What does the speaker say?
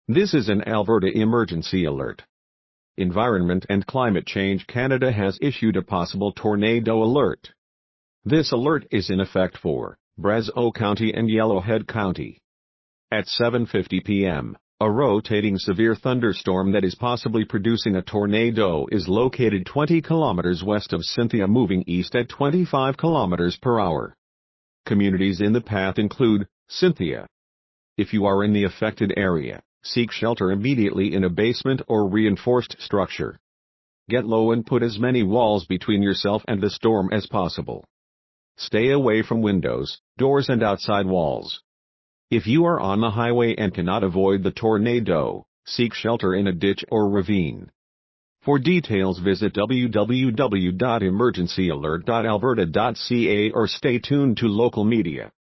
This is an Alberta emergency alert. Environment and Climate Change Canada has issued a possible tornado alert. This alert is in effect for Brazeau County and Yellowhead County. At 7:50 p.m., a rotating severe thunderstorm that is possibly producing a tornado is located 20 kilometers west of Cynthia, moving east at 25 kilometers per hour. Communities in the path include Cynthia. If you are in the affected area, seek shelter immediately in a basement or reinforced structure. Get low and put as many walls between yourself and the storm as possible. Stay away from windows, doors and outside walls. If you are on the highway and cannot avoid the tornado, seek shelter in a ditch or ravine. For details, visit www.emergencyalert.alberta.ca or stay tuned to local media.